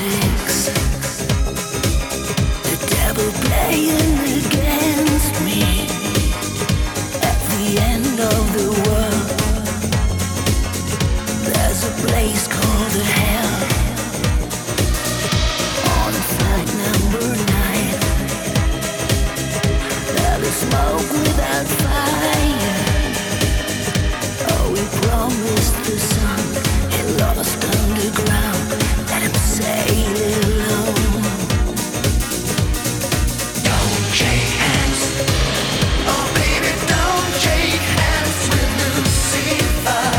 The devil playing against me. At the end of the world, there's a place called hell. On flight number 9, there is smoke without fire. Oh, we promised the sun, he lost underground. Let him sail alone. Don't shake hands. Oh, baby, don't shake hands with Lucifer.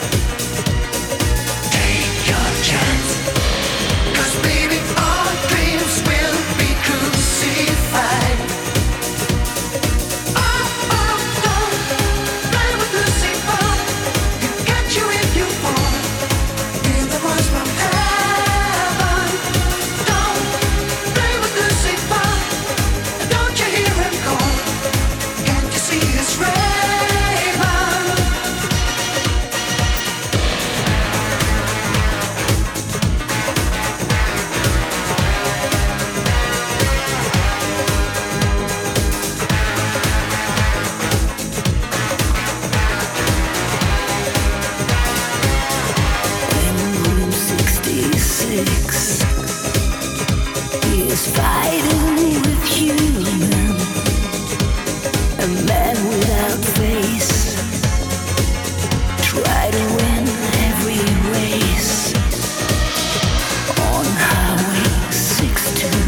Take your chance. 'Cause baby, our dreams will be crucified. Oh, oh, don't play with Lucifer. He'll get you if you fall. Hear the voice from heaven. Don't play with Lucifer. Don't you hear him call? Can't you see his raven? In room 66, he is fighting with human, a man without face. Try to win every race on Highway 62.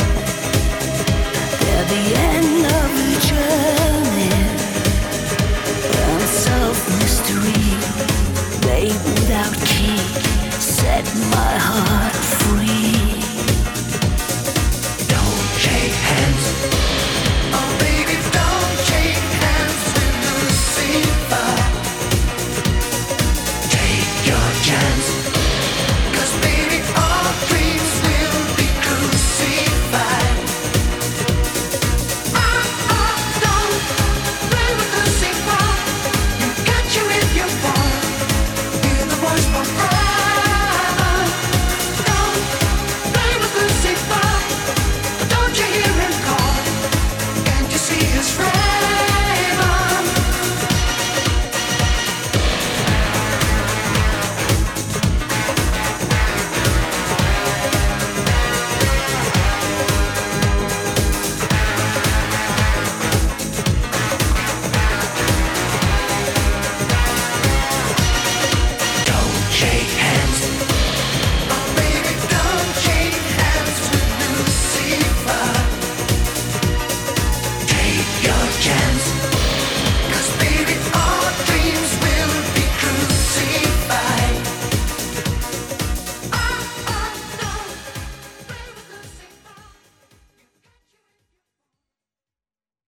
At the end of the journey, unsolved mystery, babe without key, set my heart free.